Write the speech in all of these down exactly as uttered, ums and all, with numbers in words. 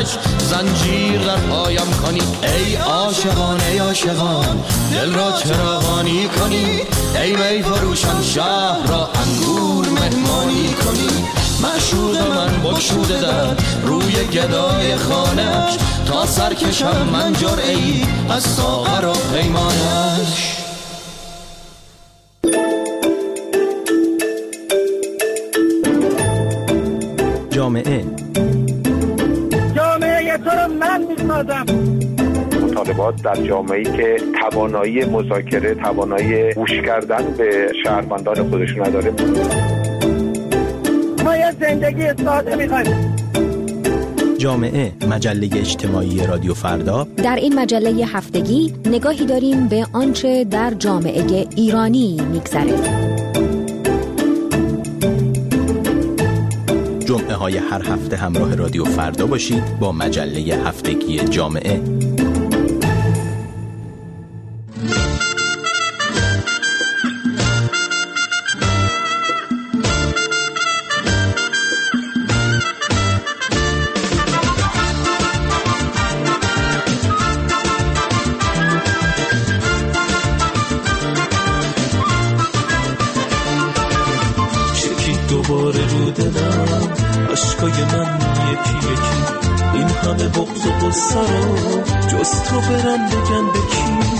عشق زنجیر در پایم کنی. ای عاشقان ای عاشقان دل را چراغانی کنی. ای می فروشان شهر را انگور مهمانی کنی. معشوق من بگشوده در روی گدای خانه‌اش، تا سر کشم من جرعه‌ای از ساغر و پیمانش. جامعه جامعه تو رو من میسازم. مطالبات در جامعه‌ای که توانایی مذاکره، توانایی گوش کردن به شهروندان خودشون نداره. ما یه زندگی ساده می‌خوایم. جامعه، مجله اجتماعی رادیو فردا. در این مجله هفتگی نگاهی داریم به آنچه در جامعه ایرانی می‌گذره. جمعه های هر هفته همراه رادیو فردا باشید با مجله هفتگی جامعه. دوباره رو دلم عشقای من یکی یکی، این همه بغض و غصه رو جز تو برم بگم به کی؟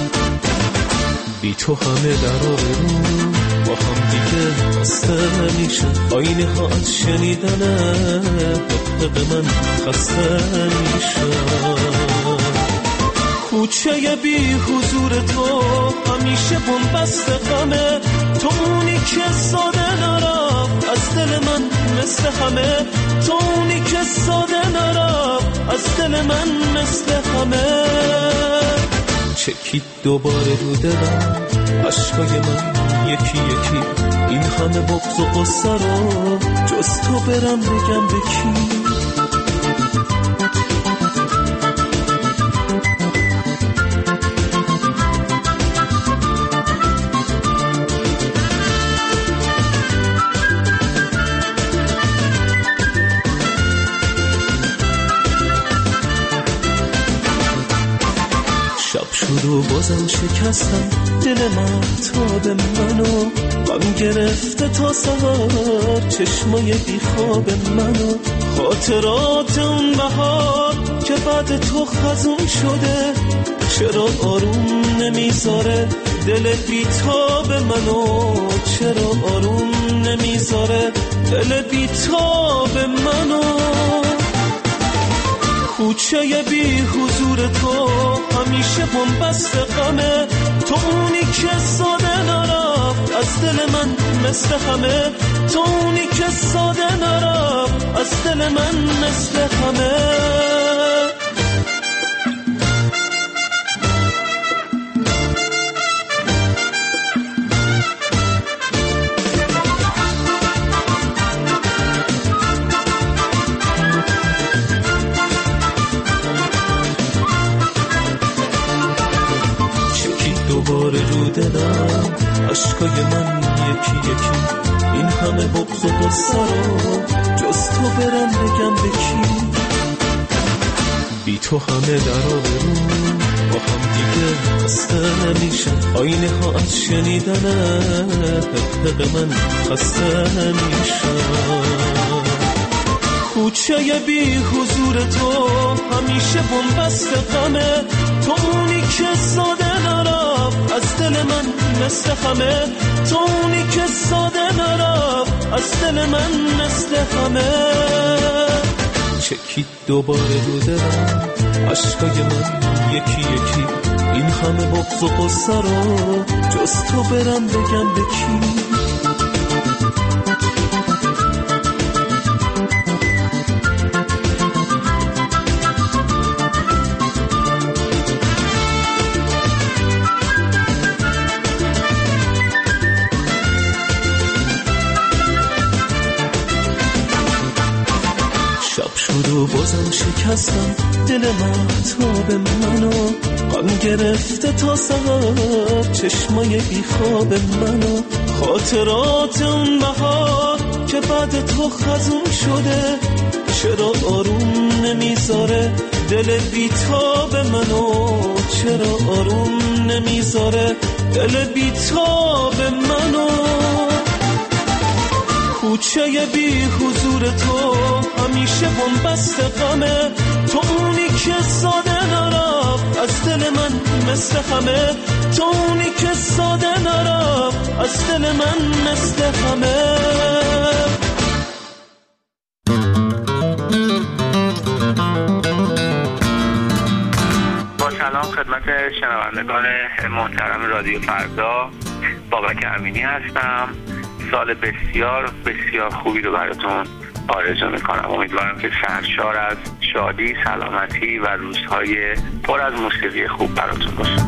بی تو همه در آبرو با هم دیگه خسته میشه، آینه ها از شنیدن حقق من خسته میشه. کوچه بی حضور تو همیشه بنبست غمه، تو اونی که ساده نرفت از دل من مثل همه، تو اونی که ساده نرفت از دل من مثل همه. چکید دوباره رو دلم عشقای من یکی یکی، این همه بغض و غصه رو جز تو برم بگم به کی؟ و بازم شکستم دل محتاب منو، غم گرفته تا سهر چشمای بیخواب منو. خاطرات اون بهار که بعد تو خزون شده، چرا آروم نمیذاره دل بیتاب منو؟ چرا آروم نمیذاره دل بیتاب منو؟ کوچه بی حضور تو همیشه بنبست غمه، تو اونی که ساده نرفت از دل من مثل همه، تو اونی که ساده نرفت از دل من مثل همه. دوباره رو دلم عشقای من یکی یکی، این همه بغض و غصه رو جز تو برم بگم به کی؟ بی تو همه در آبرو با هم دیگه خسته میشن، آینه ها از شنیدن حقق من خسته میشن. کوچه بی حضور تو همیشه بنبست غمه، تو اونی که ساده نرفت از دل من مثل همه، تو اونی که ساده نرفت از دل من مثل همه. چکید دوباره رو دلم عشقای من یکی یکی، این همه بغض و غصه رو جز تو برم بگم به کی؟ و بازم شکستم دل محتاب منو، غم گرفته تا سهر چشمای بیخواب منو. خاطرات اون بهار که بعد تو خزون شده، چرا آروم نمیذاره نمیذاره، دل بیتاب منو چرا آروم نمیذاره، دل بیتاب منو. کوچه بی حضور تو همیشه بنبست غمه، تو اونی که ساده نرفت از دل من مثل همه، تو اونی که ساده نرفت از دل من مثل همه. سلام خدمت شنوندگان محترم رادیو فردا، بابک امینی هستم. سال بسیار بسیار خوبی رو براتون آرزو میکنم. امیدوارم که سرشار از شادی، سلامتی و روزهای پر از موسیقی خوب براتون باشه.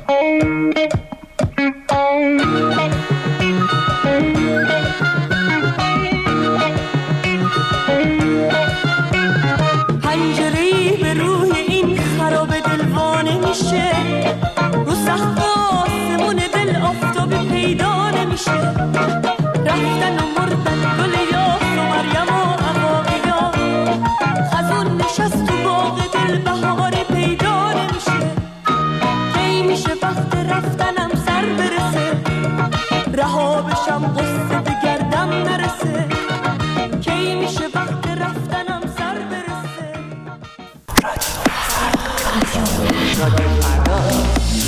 پنجره‌ای به روی این خراب دلوانه میشه، رو سقف آسمون دل آفتابی پیدا نمیشه. رفتن و مردن گل یاس و مریم و عقاقیا، خزون نشست تو باغ دل بهاری پیدا نمیشه. کی میشه وقت رفتنم سر برسه، رها بشم قصه به گردم نرسه. کی میشه وقت رفتنم سر برسه. رادیو فردا.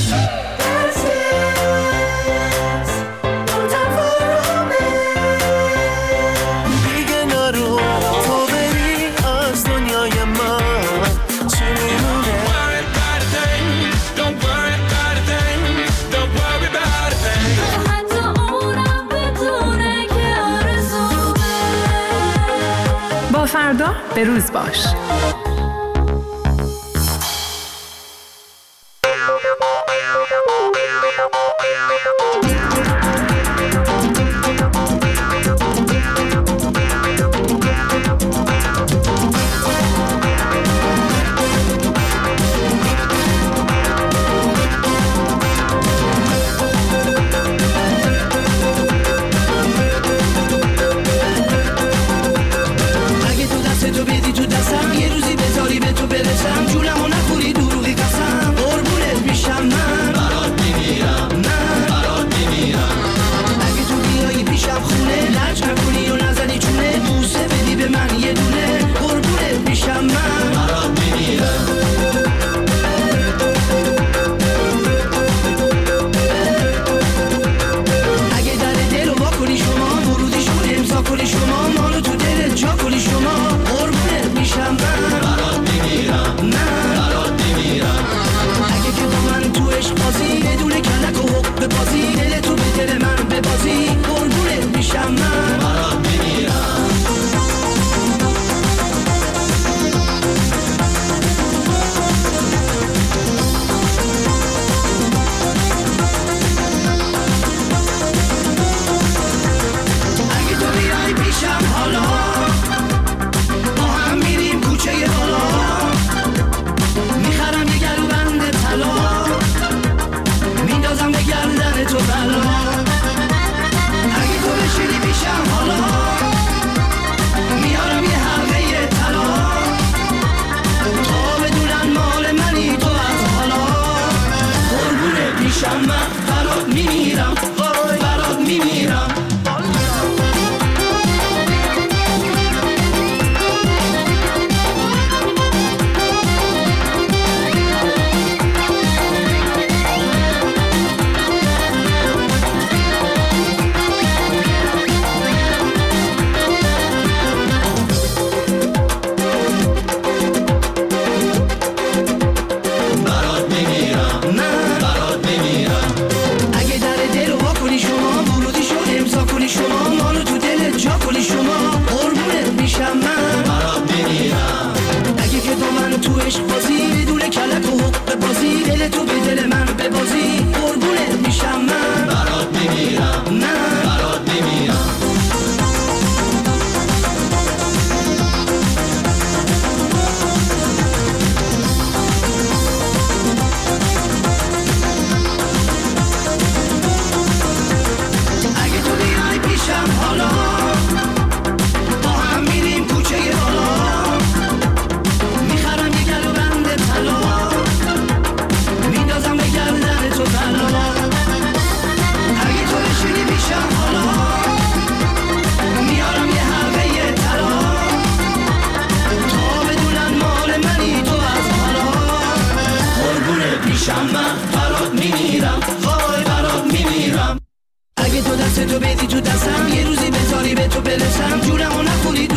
فردا به روز باش. تو بدی تو دستم، یه روزی بذاری به تو برسم، جونمو نخوری